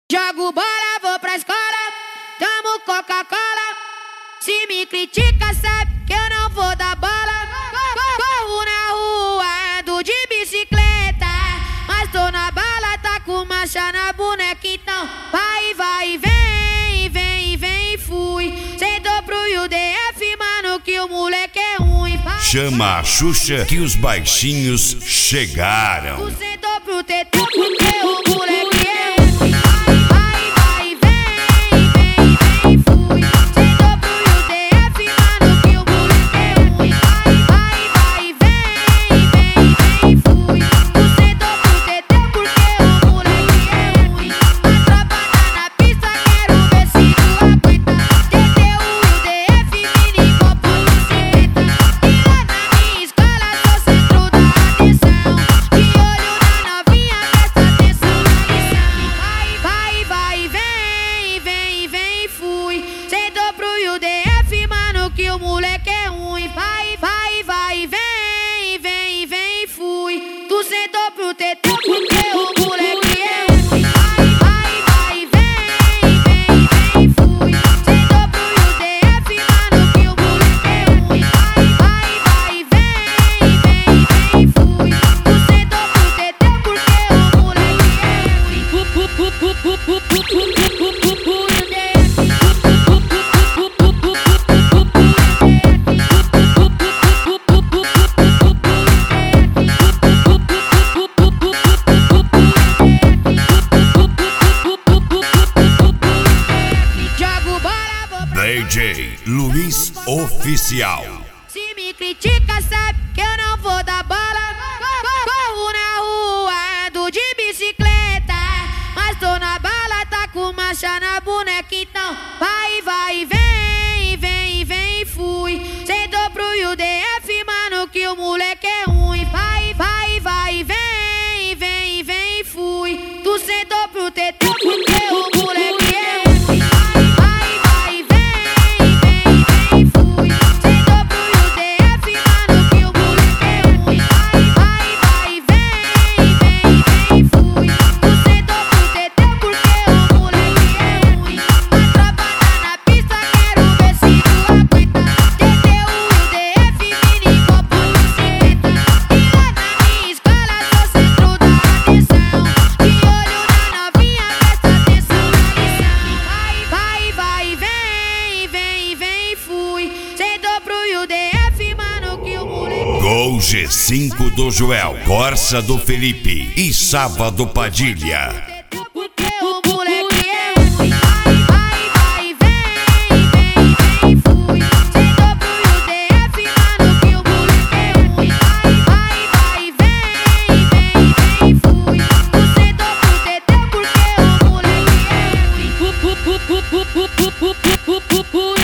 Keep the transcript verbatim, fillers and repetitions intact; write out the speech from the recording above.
Jogo bola, vou pra escola, tomo Coca-Cola. Se me critica, sabe que eu não vou dar bola. Corro na rua, ando de bicicleta, mas tô na bala, tá com marcha na boneca. Então vai, vai, vem, vem, vem, fui. Sentou pro U D F, mano, que o moleque é ruim. Vai, chama a Xuxa que os baixinhos chegaram. Sentou pro T T porque o moleque é ruim. Que o moleque é ruim. Vai, vai, vai, vem, vem, vem, fui. Tu sentou pro T T porque o moleque é ruim. Vai, vai, vai, vem, vem, vem, fui. Sentou pro U D F, mano, que o moleque é ruim. Vai, vai, vem, vem, vem, fui. Tu sentou pro T T porque o moleque é ruim. D J Luiz Oficial. Se me critica, sabe que eu não vou dar bola. Corro na rua, ando de bicicleta, mas tô na bala, tá com marcha na boneca. Então vai, vai, vem, vem, vem, fui. Sentou pro U D F, mano, que o moleque é ruim. Vai, vai, vai, vem, vem, vem, fui. Tu sentou pro T T porque o moleque é ruim. Gol G cinco do Joel, Corsa do Felipe e Sábado Padilha. Pu, pu, pu, pu, pu, pu, pu, pu, pu, pu, pu, pu, pu.